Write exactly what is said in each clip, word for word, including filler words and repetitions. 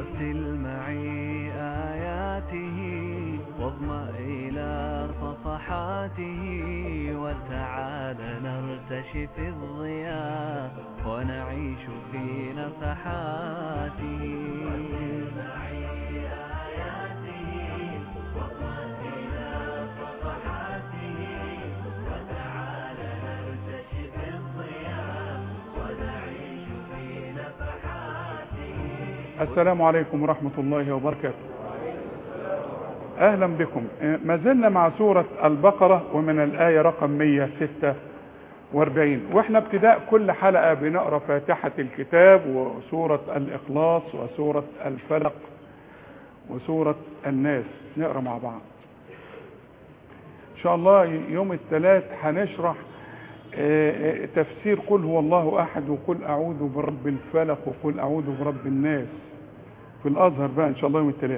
وارسل معي آياته واضمأ إلى صفحاته وتعال نرتشي في الضياء ونعيش في نفحاته. وارسل معي آياته واضمأ إلى صفحاته وتعال نرتشي في الضياء ونعيش في نفحاته. السلام عليكم ورحمة الله وبركاته. أهلا بكم. ما زلنا مع سورة البقرة ومن الآية رقم مئة وستة وأربعين، وإحنا ابتداء كل حلقة بنقرأ فاتحة الكتاب وسورة الإخلاص وسورة الفلق وسورة الناس، نقرأ مع بعض إن شاء الله. يوم الثلاث هنشرح تفسير قل هو الله أحد وقل أعوذ برب الفلق وقل أعوذ برب الناس في الأزهر بقى إن شاء الله يوم الثلاث.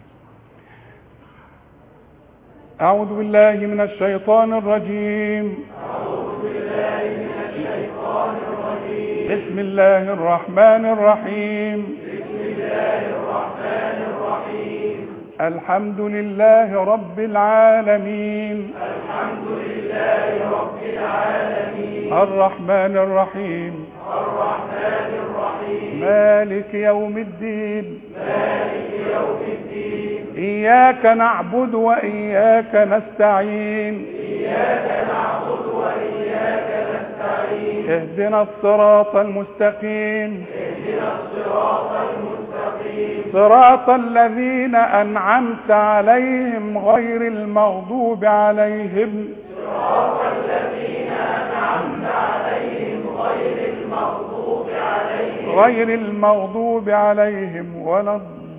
أعوذ بالله من الشيطان الرجيم. أعوذ بالله من الشيطان الرجيم. بسم الله الرحمن الرحيم. بسم الله الرحمن الرحيم. الحمد لله رب العالمين. الحمد لله رب العالمين. الرحمن الرحيم. الرحمن الرحيم. مالك يوم الدين. مالك يوم الدين. إياك نعبد وإياك نستعين. إياك نعبد وإياك نستعين. اهدنا الصراط المستقيم. اهدنا الصراط المستقيم. صراط الذين أنعمت عليهم غير المغضوب عليهم. صراط الذين أنعمت عليهم غير المغضوب عليهم. غير المغضوب عليهم ولا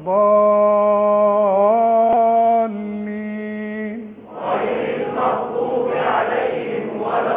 الضالين. غير المغضوب عليهم ولا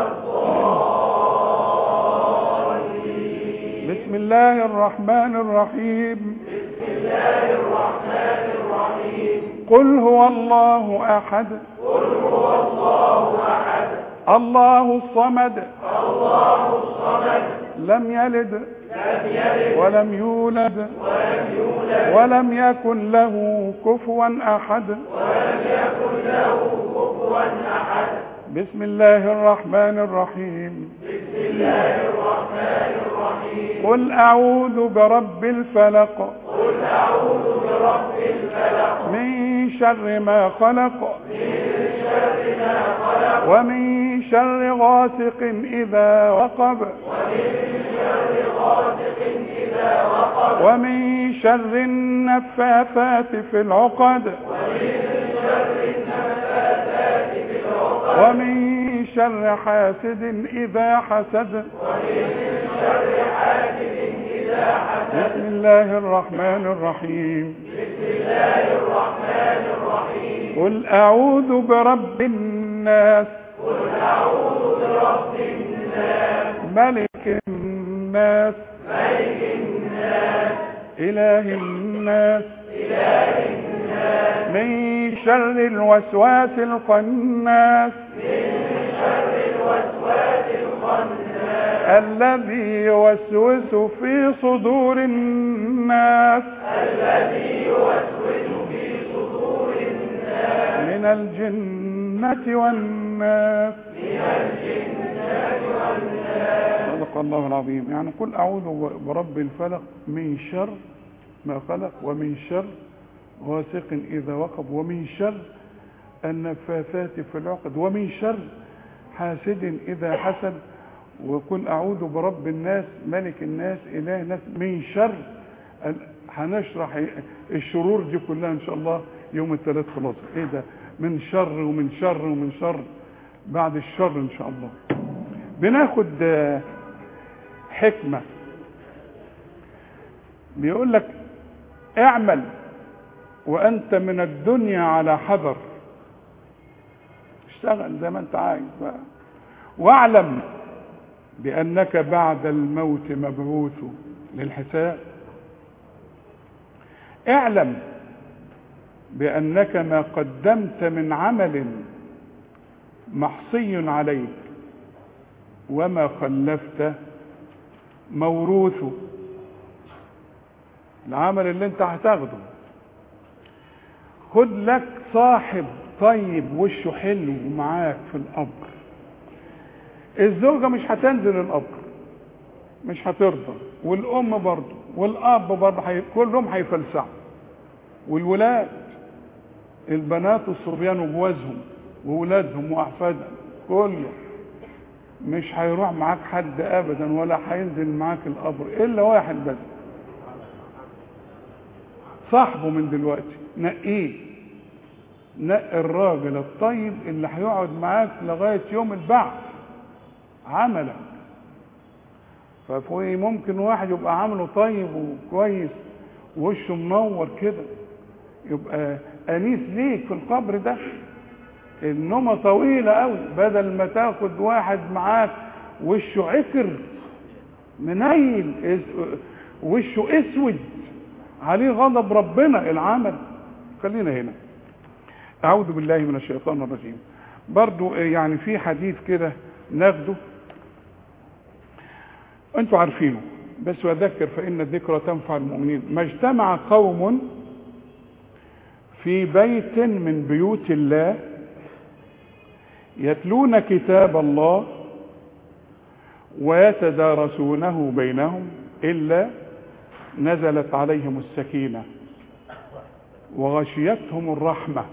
الضالين. بسم الله الرحمن الرحيم. بسم الله الرحمن الرحيم. قل هو الله أحد. قل هو الله أحد. الله الصمد. الله الصمد. لم يلد لم يلد ولم يولد ولم يولد ولم يكن له كفوا أحد. ولم يكن له كفوا أحد. بسم الله الرحمن الرحيم. بسم الله الرحمن الرحيم. قل أعوذ برب الفلق. قل أعوذ برب الفلق. من شر ما خلق. من شر ما خلق. ومن شر غاسق إذا وقب. ومن شر غاسق إذا وقب. ومن شر النفاثات في العقد. ومن شر النفاثات في العقد. ومن شر حاسد إذا حسد. ومن شر حاسد إذا حسد. بسم الله الرحمن الرحيم. بسم الله الرحمن الرحيم. قل أعوذ برب الناس. قل أعوذ برب الناس. ملك الناس. ملك الناس. إله الناس. إله الناس. من شر الوسواس الخناس. من شر الوسواس الخناس. الذي يوسوس في صدور الناس. الذي يوسوس في صدور الناس. من الجنة والناس. من الجنة والناس. صدق الله العظيم. يعني قل أعوذ برب الفلق من شر ما خلق ومن شر غاسق إذا وقب ومن شر النفاثات في العقد ومن شر حاسد إذا حسد. وقل أعوذ برب الناس ملك الناس إله الناس من شر. هنشرح الشرور دي كلها إن شاء الله يوم الثلاث. خلاص إيه ده من شر ومن شر ومن شر بعد الشر إن شاء الله. بناخد حكمة بيقول لك اعمل وأنت من الدنيا على حذر. اشتغل زي ما انت عايز بقى. واعلم بأنك بعد الموت مبعوث للحساب. اعلم بأنك ما قدمت من عمل محصي عليك وما خلفت موروث. العمل اللي انت هتاخده. خد لك صاحب طيب وشه حلو معاك في القبر. الزوجة مش هتنزل القبر، مش هترضى، والام برضه، والاب برضه حي... كلهم هيفلسعوا، والولاد البنات والصبيان وجوازهم وولادهم واحفادهم كله مش هيروح معاك حد ابدا، ولا هينزل معاك القبر الا واحد بس، صاحبه من دلوقتي. نقيه، نقي الراجل الطيب اللي هيقعد معاك لغايه يوم البعث عملك. ففي ممكن واحد يبقى عامله طيب وكويس ووشه منور كده، يبقى انيس ليك في القبر ده. النومه طويله قوي، بدل ما تاخد واحد معاك وشه عكر منيل وشه اسود عليه غضب ربنا العمل. خلينا هنا. اعوذ بالله من الشيطان الرجيم. برضو يعني في حديث كده ناخده انتوا عارفينه، بس وذكر فإن الذكرى تنفع المؤمنين. ما اجتمع قوم في بيت من بيوت الله يتلون كتاب الله ويتدارسونه بينهم إلا نزلت عليهم السكينة وغشيتهم الرحمة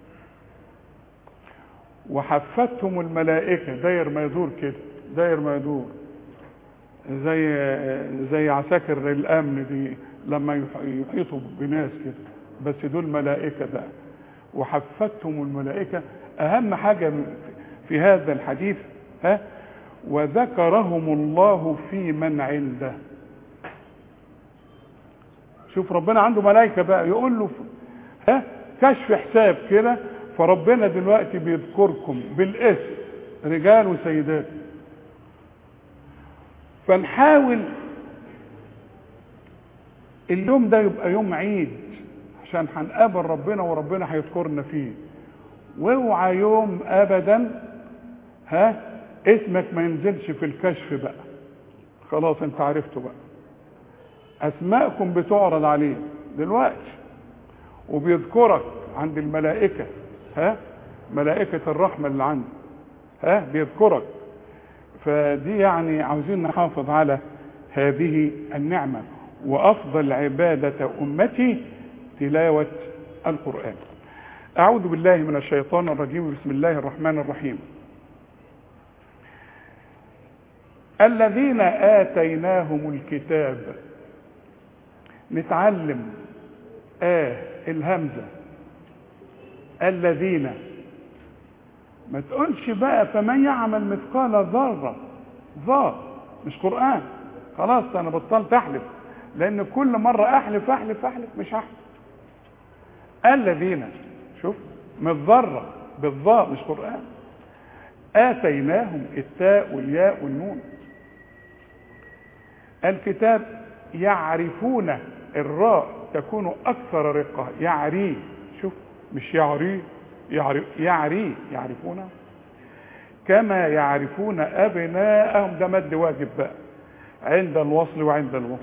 وحفتهم الملائكة. داير ما يدور كده، داير ما يدور زي زي عساكر الامن دي لما يحيطوا بناس كده، بس دول ملائكه بقى. وحفتهم الملائكه. اهم حاجه في هذا الحديث ها وذكرهم الله في من عنده. شوف ربنا عنده ملائكه بقى يقول له ها كشف حساب كده، فربنا دلوقتي بيذكركم بالاسم رجال وسيدات. فنحاول اليوم ده يبقى يوم عيد عشان هنقابل ربنا وربنا هيذكرنا فيه. واوعى يوم ابدا ها اسمك ما ينزلش في الكشف بقى، خلاص انت عرفته بقى. اسماءكم بتعرض عليه دلوقتي وبيذكرك عند الملائكه، ها ملائكه الرحمه اللي عنده ها بيذكرك. فدي يعني عاوزين نحافظ على هذه النعمة. وأفضل عبادة أمتي تلاوة القرآن. أعوذ بالله من الشيطان الرجيم. بسم الله الرحمن الرحيم. الذين آتيناهم الكتاب. نتعلم آه الهمزة الذين، ما تقولش بقى فمن يعمل مثقال ذرة. ذا مش قرآن. خلاص انا بطلت احلف، لان كل مرة احلف احلف احلف مش هحلف. الذين شوف من الذرة بالظاء مش قرآن. آتيناهم التاء والياء والنون. الكتاب يعرفون الراء تكون اكثر رقة. يعري شوف مش يعري يعرف يعري يعرفون كما يعرفون أبناءهم. ده مد واجب بقى عند الوصل وعند الوصل.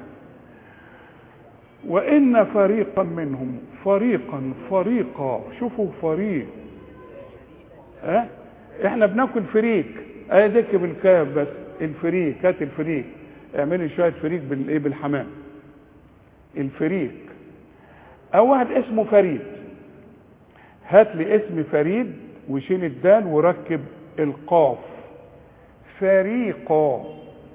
وإن فريقا منهم فريقا فريقا شوفوا فريق ها احنا بناكل فريق اهي ذكر بالكاف بس. الفريق هات الفريق اعملي شويه فريق بالايه بالحمام. الفريق او واحد اسمه فريد، هات لي اسم فريد وشيل الدال وركب القاف. فريقا.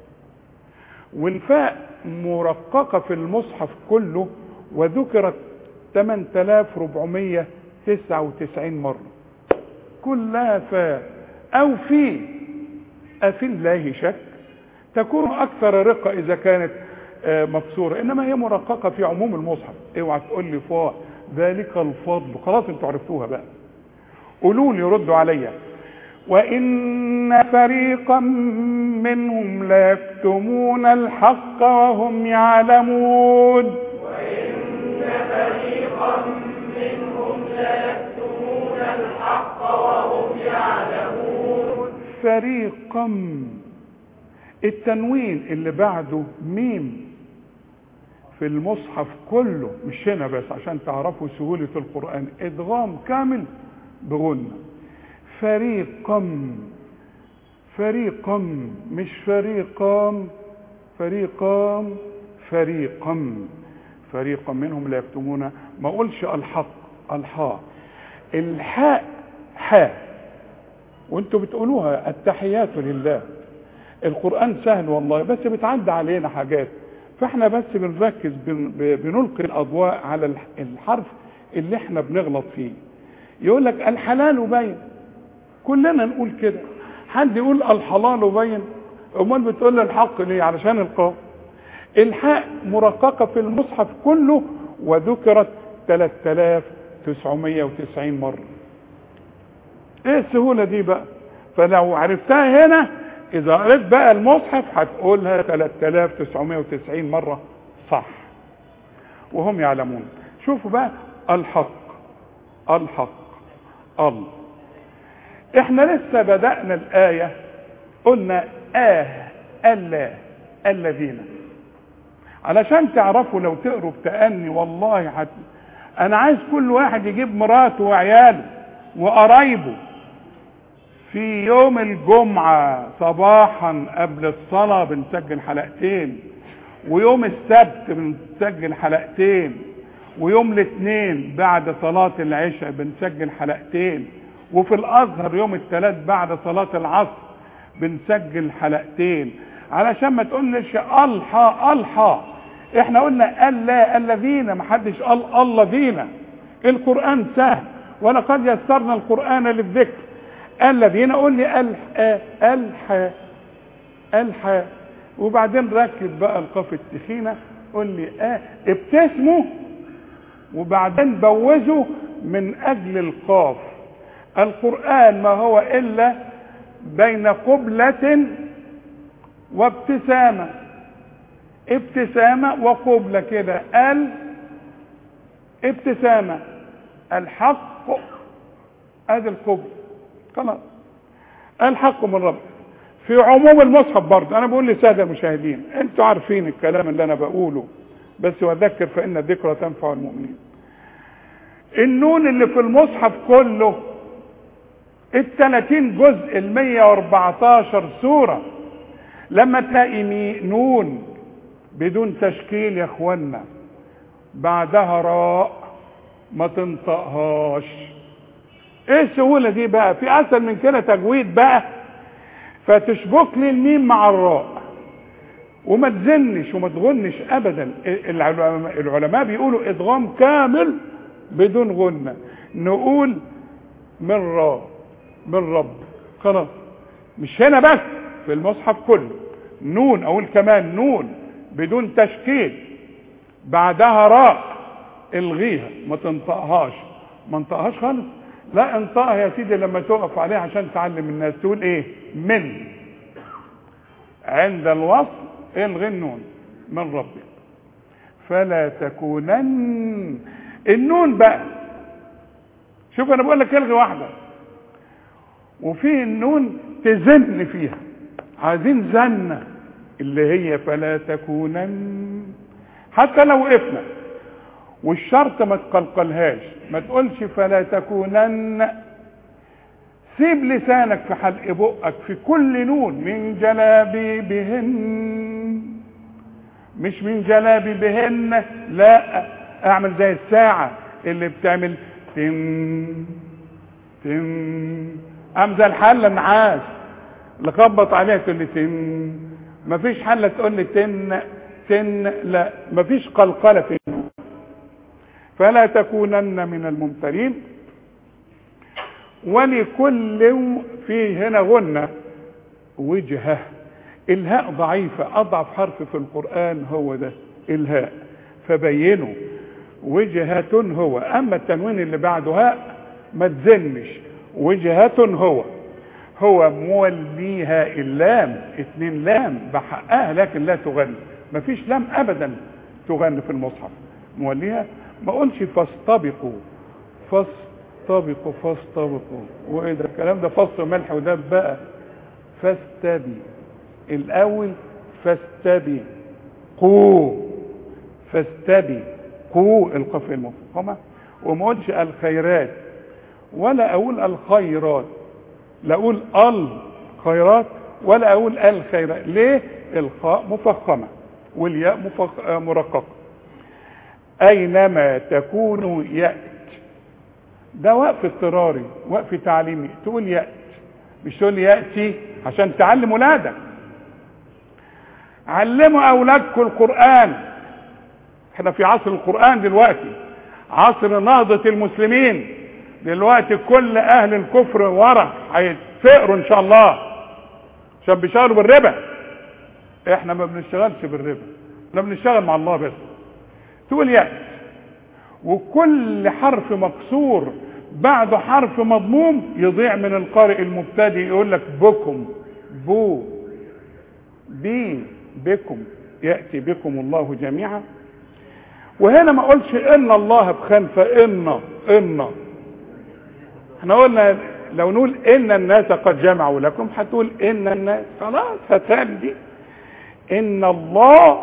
والفاء مرققة في المصحف كله وذكرت ثمانية آلاف وأربعمائة وتسعة وتسعين مرة كلها فاء. أو في أفي الله شك تكون أكثر رقة إذا كانت مكسورة، إنما هي مرققة في عموم المصحف. اوعى تقول لي فاء ذلك الفضل. خلاص انتوا عرفتوها بقى. قولوا لي ردوا عليا. وإن فريقا منهم ليكتمون الحق وهم يعلمون. وإن فريقا منهم ليكتمون الحق وهم يعلمون. فريقا التنوين اللي بعده ميم. في المصحف كله، مش هنا بس عشان تعرفوا سهولة القرآن، ادغام كامل بغنة. فريقا، فريقا مش فريقا، فريقا فريقا فريقا منهم لا يكتمون. ما اقولش الحق، الحاء، الحاء حاء، وانتوا بتقولوها التحيات لله. القرآن سهل والله، بس بتعدى علينا حاجات، فاحنا بس بنركز، بنلقي الاضواء على الحرف اللي احنا بنغلط فيه. يقول لك الحلال بين، كلنا نقول كده. حد يقول الحلال بين؟ امال بتقول الحق ليه؟ علشان القاف. الحاء مرققه في المصحف كله، وذكرت ثلاثة آلاف وتسعمائة وتسعين مره. ايه السهوله دي بقى؟ فلو عرفتها هنا، اذا قريت بقى المصحف هتقولها ثلاثة آلاف وتسعمائة وتسعين مره صح، وهم يعلمون. شوفوا بقى، الحق، الحق، الله. احنا لسه بدأنا الآية، قلنا آه ألا الذين، علشان تعرفوا لو تقروا بتأني والله حت... انا عايز كل واحد يجيب مراته وعياله وقرايبه في يوم الجمعة صباحا قبل الصلاة بنسجل حلقتين، ويوم السبت بنسجل حلقتين، ويوم الاثنين بعد صلاة العشاء بنسجل حلقتين، وفي الازهر يوم الثلاث بعد صلاة العصر بنسجل حلقتين، علشان ما تقولش الحا الحا. احنا قلنا الا الذين، ما حدش قال الذين. القرآن سهل، ولقد يسرنا القرآن للذكر. الذين قول لي الح الح الح، وبعدين ركب بقى القاف التخينه، قول لي اه ابتسموا، وبعدين بوزوا من اجل القاف. القرآن ما هو الا بين قبلة وابتسامة، ابتسامة وقبلة كده، ال ابتسامة، الحق ادي القبلة، خلاص. الحق من رب. في عموم المصحف برضه، انا بقول للساده المشاهدين، انتوا عارفين الكلام اللي انا بقوله، بس واذكر فان الذكرى تنفع المؤمنين. النون اللي في المصحف كله، الثلاثين جزء، المية واربعتاشر سورة، لما تلاقي نون بدون تشكيل يا اخوانا بعدها راء ما تنطقهاش. ايه السهولة دي بقى؟ في اسهل من كده تجويد بقى؟ فتشبك لي الميم مع الراء، وما تزنش وما تغنش ابدا. العلماء بيقولوا ادغام كامل بدون غنة. نقول من راء، من رب، خلاص. مش هنا بس، في المصحف كله. نون، اقول كمان نون بدون تشكيل بعدها راء، الغيها ما تنطقهاش، ما انطقهاش خالص. لا انطقها يا سيدي لما تقف عليها عشان تعلم الناس. تقول ايه؟ من، عند الوصل الغي النون، من ربك فلا تكونن. النون بقى، شوف انا بقول لك الغي واحده، وفي النون تزن فيها، عايزين زنه اللي هي فلا تكونن. حتى لو وقفنا، والشرط ما تقلقلهاش، ما تقولش فلا تكونن. سيب لسانك في حلق بقك في كل نون. من جلابيبهن، مش من جلابيبهن، لا، اعمل زي الساعة اللي بتعمل تن تن، اعمل زي الحلة النحاس اللي خبط عليها تقول لي تن. مفيش حلة تقول لي تن تن، لا، مفيش قلقلة في النون. فلا تكونن من الممترين. ولكل، في هنا غنة وجهة. الهاء ضعيفة، أضعف حرف في القرآن هو ده الهاء، فبينوا وجهة هو. أما التنوين اللي بعده هاء ما تزنش. وجهة هو، هو موليها. اللام اتنين لام بحقها، لكن لا تغني، مفيش لام أبدا تغني في المصحف. موليها. ما قلش فاستبقوا، فاستبقوا فاستبقوا، وايه ده الكلام ده؟ فص ملح ودب بقى. فاستبي الاول، فاستبقوا، فاستبقوا القاف المفخمه، وما اقولش الخيرات ولا اقول الخيرات، لا اقول الخيرات ولا اقول الخيرات. ليه؟ الخاء مفخمه والياء مفخ... مرققه. اينما تكونوا يأت، ده وقف اضطراري وقف تعليمي، تقول يأت مش تقول يأتي عشان تعلم ولادك. علموا اولادكم القرآن، احنا في عصر القرآن دلوقتي، عصر نهضة المسلمين دلوقتي. كل اهل الكفر ورا هيتفقروا ان شاء الله عشان بيشتغلوا بالربا. احنا ما بنشتغلش بالربا، احنا بنشتغل مع الله بس. تقول يأت، وكل حرف مكسور بعده حرف مضموم يضيع من القارئ المبتدئ. يقول لك بكم، بو، بي، بكم، يأتي بكم الله جميعا. وهنا ما اقولش ان الله بخنفة، ان ان احنا قلنا لو نقول ان الناس قد جمعوا لكم هتقول ان الناس، خلاص هتعمل دي. ان الله،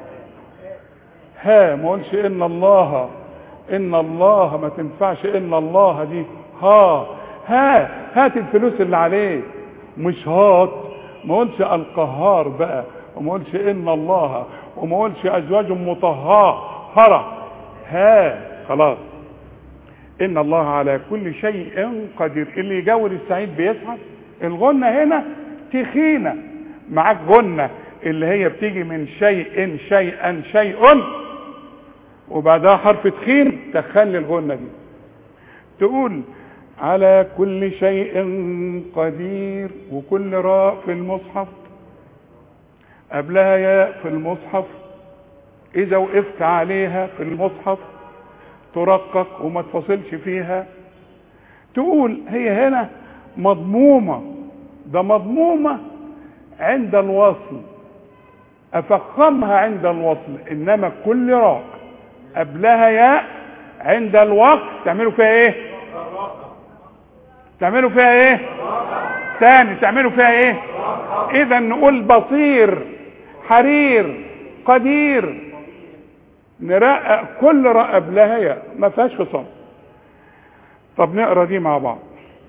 ها ما اقولش ان الله، ان الله ما تنفعش، ان الله دي ها ها هات الفلوس اللي عليك، مش هات. ما اقولش القهار بقى، وما اقولش ان الله، وما اقولش ازواج مطهره، ها خلاص. ان الله على كل شيء قدير. اللي يجاور السعيد بيسعد. الغنة هنا تخينة، معاك غنة اللي هي بتيجي من شيء شيئا شيء وبعدها حرف تخين تخلي الغنة دي. تقول على كل شيء قدير، وكل راء في المصحف قبلها ياء في المصحف، اذا وقفت عليها في المصحف ترقق وما تفصلش فيها. تقول هي هنا مضمومة، ده مضمومة عند الوصل، افخمها عند الوصل، انما كل راء قبلها ياء عند الوقت تعملوا فيها ايه؟ تعملوا فيها ايه؟ تاني تعملوا فيها ايه؟ اذا نقول بصير، حرير، قدير، نرقق كل راء قبلها ياء ما فيهاش فصل. طب نقرا دي مع بعض.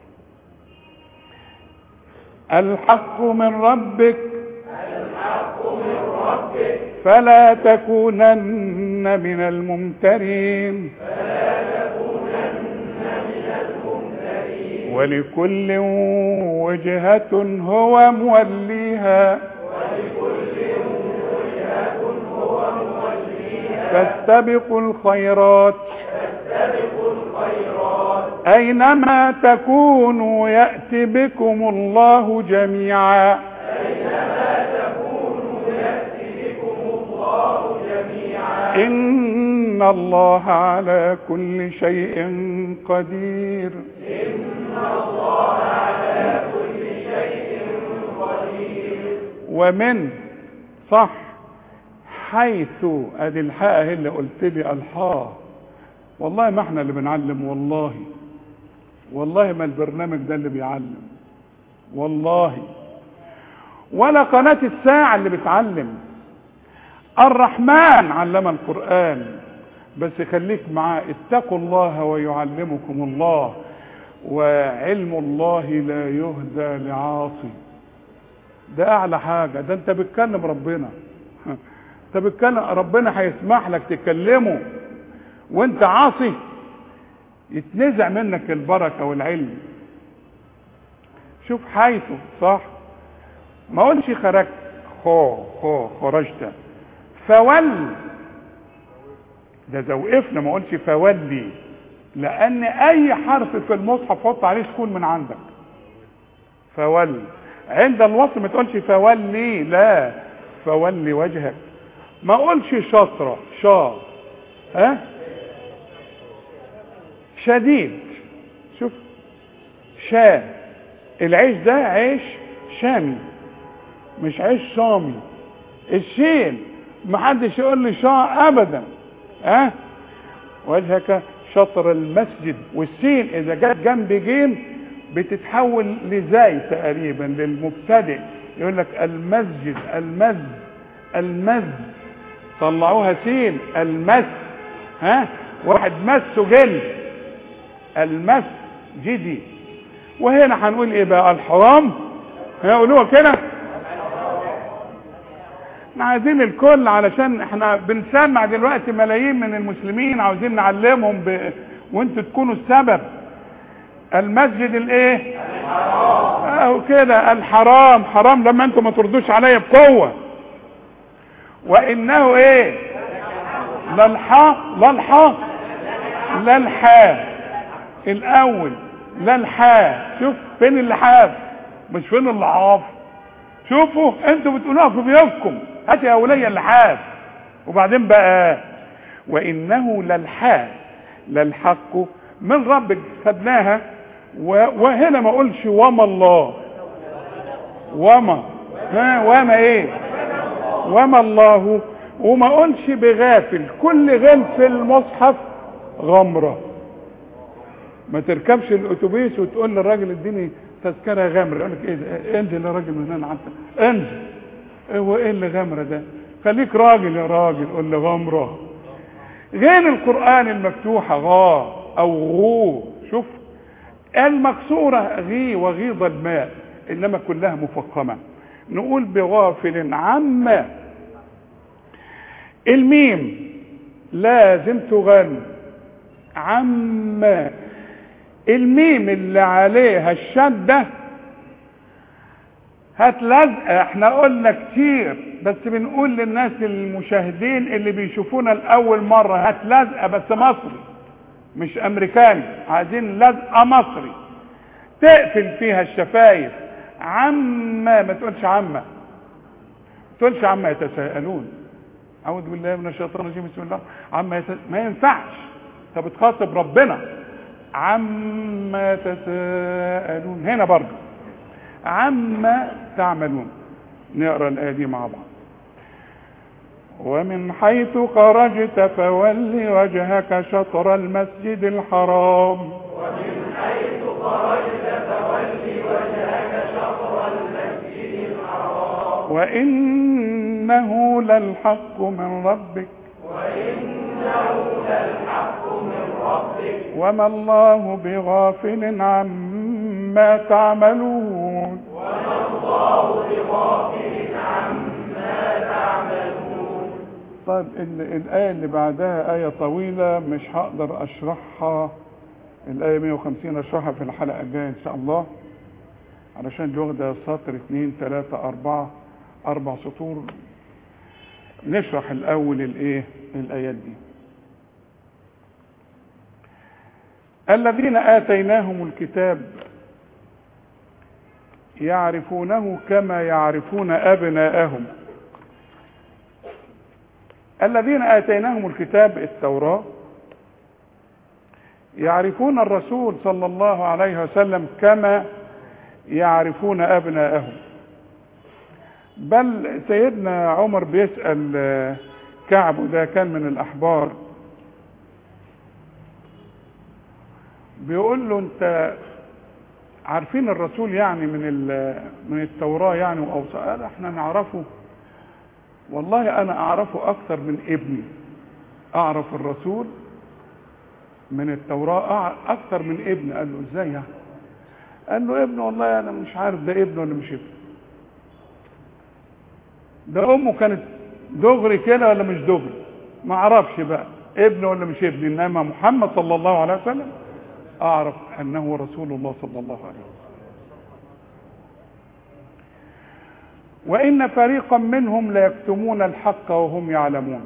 الحق من ربك، الحق من ربك، فلا تكونن من الممترين، فلا تكونن من الممترين. ولكل وجهة هو موليها، ولكل وجهة هو موليها. فاستبقوا الخيرات، فاستبقوا الخيرات. أينما تكونوا يأتي بكم الله جميعا. أينما تكونوا يأتي بكم الله جميعا. إن الله على كل شيء قدير. إن الله على كل شيء قدير. ومن صح حيث ادي الحاء هي اللي قلت لي الحاء. والله ما احنا اللي بنعلم، والله والله ما البرنامج ده اللي بيعلم، والله ولا قناة الساعة اللي بتعلم. الرحمن علم القرآن، بس خليك معاه. اتقوا الله ويعلمكم الله، وعلم الله لا يهدى لعاصي. ده اعلى حاجة، ده انت بتكلم ربنا، انت بتكلم ربنا، هيسمح لك تكلمه وانت عاصي يتنزع منك البركة والعلم. شوف حيث صح، ما قولش خرجت، خو خو خرجت، فول ده زوقفنا، ما قولش فولي، لان اي حرف في المصحف حط عليه سكون من عندك. فول عند الوصل ما تقولش فولي، لا، فولي وجهك. ما قولش شطرة، شا ها شديد. شوف شا، العيش ده عيش شامي مش عيش شامي. الشين محدش يقول لي شا ابدا. ها أه؟ وجهك شطر المسجد، والسين اذا جت جنب جيم بتتحول لزاي تقريبا للمبتدئ. يقول لك المسجد، المز المز طلعوها سين، المس. ها واحد مسه جلد، المس جدي. وهنا هنقول ايه بقى؟ الحرام. هيقولوها كده. احنا عايزين الكل، علشان احنا بنسمع دلوقتي ملايين من المسلمين، عاوزين نعلمهم ب... وانتوا تكونوا السبب. المسجد الايه؟ اهو كده الحرام. حرام لما انتوا ما تردوش عليا بقوه. وانه ايه؟ للحق للحق للحاء الاول، للحاء. شوف فين اللحاف مش فين اللحاف. شوفوا انتوا بتقولوها في بيوتكم، هات يا وليه اللحاف. وبعدين بقى وانه للحاء للحق من ربك، خدناها. وهنا ما اقولش وما الله، وما ها وما ايه؟ وما الله. وما اقولش بغافل. كل غل في المصحف غمره. ما تركبش الاتوبيس وتقول للراجل اديني تذكره غامره، يقول لك ايه ده؟ انزل يا راجل من هنا، انت انزل. هو ايه اللي غامره ده؟ خليك راجل يا راجل، قول لي غامره. غير القران المفتوحه غا او غو. شوف المكسوره غي وغيض الماء، انما كلها مفخمه. نقول بغافل عما. الميم لازم تغن عما. الميم اللي عليها الشده هتلزق. احنا قلنا كتير بس بنقول للناس المشاهدين اللي بيشوفونا الاول مره، هتلزق بس مصري مش امريكاني. عايزين لزقه مصري تقفل فيها الشفايف. عما، ما تقولش عما، ما تقولش عما يتساءلون. اعوذ بالله من الشيطان الرجيم، بسم الله. عما يتساءلون ما ينفعش، انت بتخاطب ربنا. عما تساءلون. هنا برضه عما تعملون. نقرا الايه دي مع بعض. ومن حيث خرجت فول وجهك شطر المسجد الحرام. ومن حيث خرجت فول وجهك شطر المسجد الحرام. وإنه للحق من ربك. وإنه للحق من ربك. وما الله بغافل عما تعملون. وما الله بغافل عما تعملون. طيب الآية اللي بعدها آية طويلة مش هقدر أشرحها. الآية مئة وخمسين أشرحها في الحلقة الجاية إن شاء الله، علشان اللي واخدة سطر اثنين ثلاثة أربعة أربع سطور. نشرح الأول الإيه؟ الآيات دي. الذين آتيناهم الكتاب يعرفونه كما يعرفون أبناءهم. الذين آتيناهم الكتاب التوراة يعرفون الرسول صلى الله عليه وسلم كما يعرفون أبناءهم. بل سيدنا عمر بيسأل كعب، وده كان من الأحبار، بيقول له انت عارفين الرسول يعني من من التوراة يعني وأوصى؟ قال احنا نعرفه. والله انا اعرفه اكثر من ابني. اعرف الرسول من التوراة اكثر من ابني. قال له ازاي يعني؟ قال له ابنه والله انا مش عارف ده ابنه ولا مش ابنه. ده امه كانت دغري كده ولا مش دغري، ما اعرفش بقى ابنه ولا مش ابني. انما محمد صلى الله عليه وسلم اعرف انه رسول الله صلى الله عليه وسلم. وان فريقا منهم ليكتمون الحق وهم يعلمون.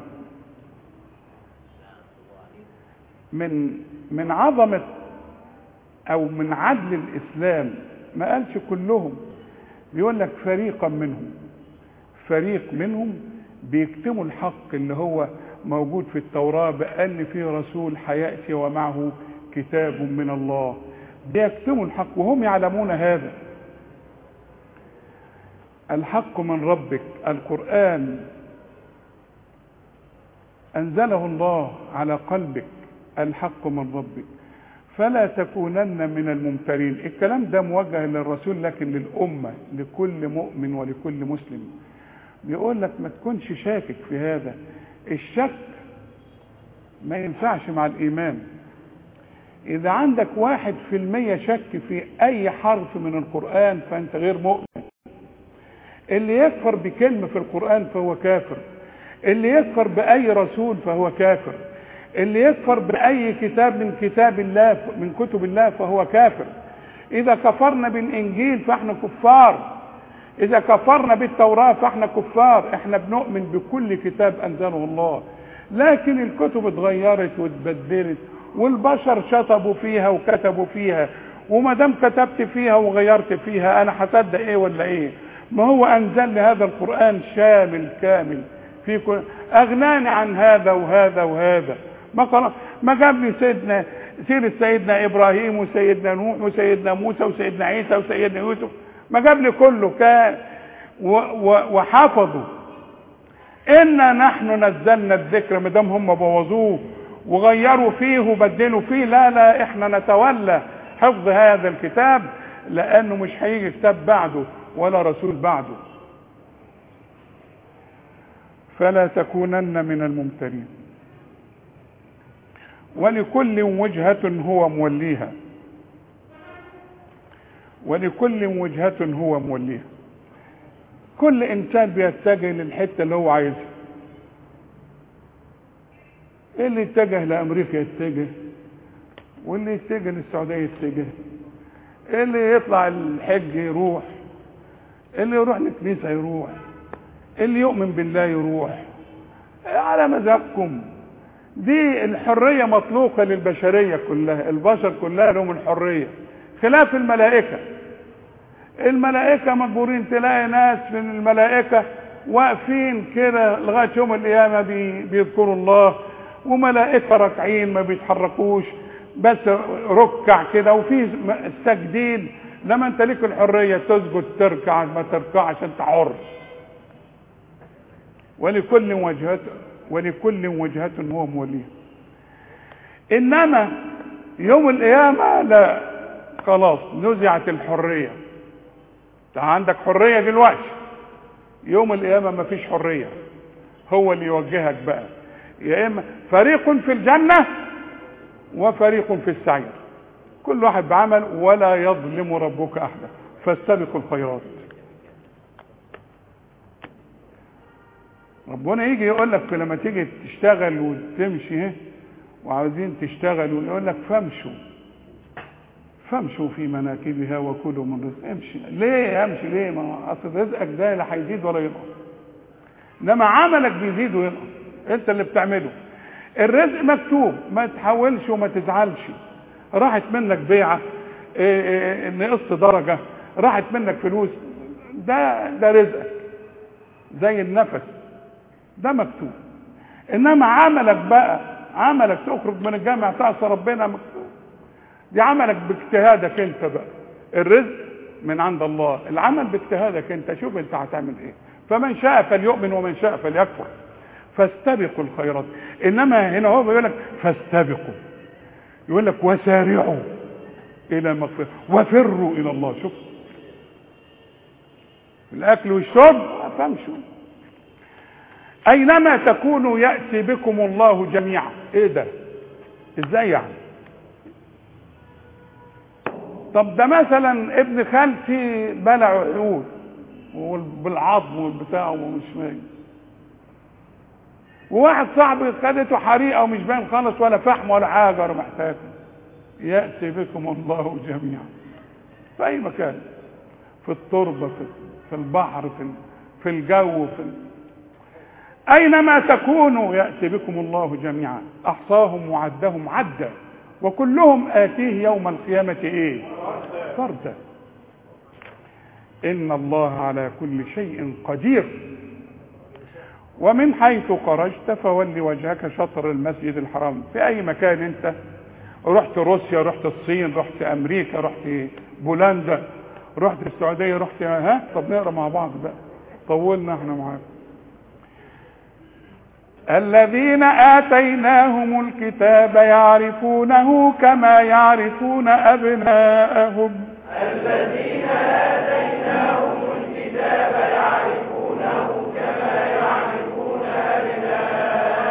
من من عظمه او من عدل الاسلام ما قالش كلهم، بيقول لك فريقا منهم. فريق منهم بيكتموا الحق اللي هو موجود في التوراة، بأن في رسول حياتي ومعه كتاب من الله. بيكتموا الحق وهم يعلمون هذا. الحق من ربك. القرآن أنزله الله على قلبك، الحق من ربك، فلا تكونن من الممترين. الكلام ده موجه للرسول لكن للأمة، لكل مؤمن ولكل مسلم. بيقول لك ما تكونش شاكك في هذا، الشك ما ينفعش مع الإيمان. إذا عندك واحد في المية شك في أي حرف من القرآن فأنت غير مؤمن. اللي يكفر بكلمة في القرآن فهو كافر، اللي يكفر بأي رسول فهو كافر، اللي يكفر بأي كتاب من كتاب الله من كتب الله فهو كافر. إذا كفرنا بالإنجيل فإحنا كفار، إذا كفرنا بالتوراة فإحنا كفار. إحنا بنؤمن بكل كتاب أنزله الله، لكن الكتب اتغيرت واتبدلت والبشر شطبوا فيها وكتبوا فيها، وما دام كتبت فيها وغيرت فيها أنا هصدق إيه ولا إيه؟ ما هو أنزل لي هذا القرآن شامل كامل في كل، أغناني عن هذا وهذا وهذا. ما قال ما جاب لي سيدنا سيرة سيدنا إبراهيم وسيدنا نوح وسيدنا موسى وسيدنا عيسى وسيدنا يوسف، ما جاب لي كله كان وحفظوا. إنا نحن نزلنا الذكر، ما دام هم بوظوه وغيروا فيه وبدلوا فيه، لا لا احنا نتولى حفظ هذا الكتاب، لأنه مش هيجي كتاب بعده ولا رسول بعده. فلا تكونن من الممترين. ولكل وجهة هو موليها، ولكل وجهة هو موليها. كل انسان بيتجه للحته اللي هو عايزها. اللي يتجه لامريكا يتجه، واللي يتجه للسعوديه يتجه، اللي يطلع الحج يروح، اللي يروح للكنيسه يروح، اللي يؤمن بالله يروح، على مزاجكم. دي الحريه مطلوقه للبشريه كلها، البشر كلها لهم الحريه، خلاف الملائكه. الملائكة مجبورين، تلاقي ناس من الملائكة واقفين كده لغاية يوم القيامة بيذكروا الله، وملائكة راكعين ما بيتحركوش بس ركع كده، وفي سجدين. لما انت ليك الحرية تسجد تركع ما تركعش انت حر. ولكل وجهة ولكل وجهة هو موليها. انما يوم القيامة لا، خلاص نزعت الحرية. عندك حرية دلوقتي، يوم القيامة ما فيش حرية. هو اللي يوجهك بقى، يا اما فريق في الجنة وفريق في السعير، كل واحد بعمل. ولا يظلم ربك احدا فاستبقوا الخيرات. ربنا يجي يقول لك لما تيجي تشتغل وتمشي وعاوزين تشتغل، ويقول لك فامشوا فامشوا في مناكبها وكلوا من رزق. امشي ليه؟ امشي ليه؟ ما اصل رزقك ده لا هيزيد ولا ينقص، انما عملك بيزيد وينقص، انت اللي بتعمله. الرزق مكتوب، ما تحاولش وما تزعلش. راحت منك بيعه، نقصت درجه، راحت منك فلوس، ده ده رزقك زي النفس، ده مكتوب. انما عملك بقى، عملك تخرج من الجامع تعصى ربنا، مكتوب. دي عملك باجتهادك انت بقى. الرزق من عند الله، العمل باجتهادك انت. شوف انت هتعمل ايه. فمن شاء فليؤمن ومن شاء فليكفر. فاستبقوا الخيرات. انما هنا هو بيقول لك فاستبقوا، يقول لك وسارعوا الى مغفرة وفروا الى الله. شوف الاكل والشرب فامشوا. اينما تكونوا ياتي بكم الله جميعا. ايه ده؟ ازاي يعني؟ طب ده مثلا ابن خالتي بلع عقود بالعظم والبتاع ومش باين، وواحد صاحبي خدته حريقه ومش باين خالص ولا فحم ولا حاجه ولا محتاج. ياتي بكم الله جميعا في اي مكان، في التربه، في البحر، في في الجو، في اينما تكونوا ياتي بكم الله جميعا. احصاهم وعدهم عدا وكلهم آتيه يوم القيامة ايه؟ فردا. إن الله على كل شيء قدير. ومن حيث خرجت فولي وجهك شطر المسجد الحرام. في أي مكان أنت رحت، روسيا، رحت الصين، رحت أمريكا، رحت بولندا، رحت السعودية، رحت ها. طب نقرأ مع بعض بقى، طولنا احنا معاك. الذين آتيناهم الكتاب يعرفونه كما يعرفون أبناءهم. الذين آتيناهم الكتاب يعرفونه كما يعرفون أبناءهم.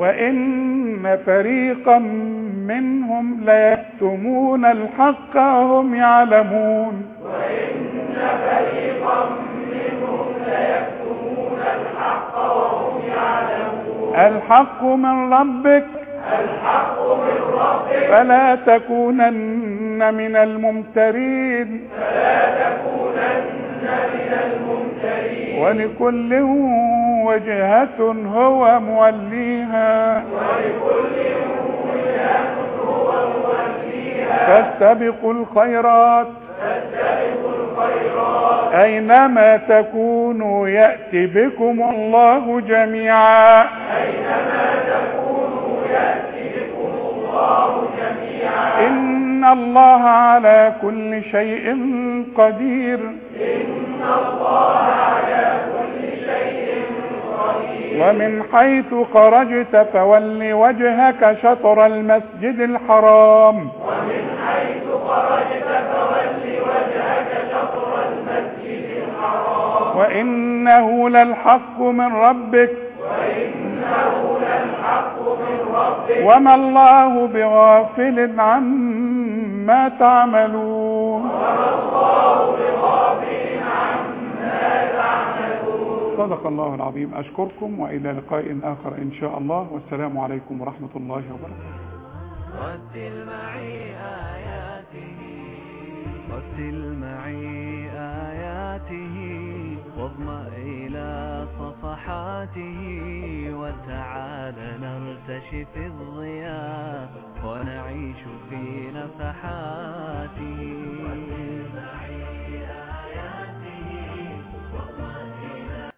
وإن فريقا منهم ليكتمون الحق وهم يعلمون وإن فريقا منهم ليكتمون الحق وهم يعلمون الحق من ربك الحق من ربك فلا تكونن من الممترين فلا تكونن من الممترين ولكل وجهة هو موليها ولكل وجهة هو موليها فاستبقوا الخيرات فاستبقوا الخيرات أينما تكونوا يأتي بكم الله جميعا أينما تكونوا يأتي بكم الله جميعا إن الله على كل شيء قدير إن الله على كل شيء قدير ومن حيث خرجت فول وجهك شطر المسجد الحرام ومن حيث خرجت فول وجهك شطر المسجد الحرام وإنه للحق من ربك وإنه للحق من ربك وما الله بغافل عما تعملون وما الله بغافل عما تعملون. صدق الله العظيم. أشكركم وإلى لقاء آخر إن شاء الله، والسلام عليكم ورحمة الله وبركاته. رتل معي آياته رتل معي آياته واضمأ إلى صفحاته وتعال نرتشي في الضياء ونعيش في نفحاته.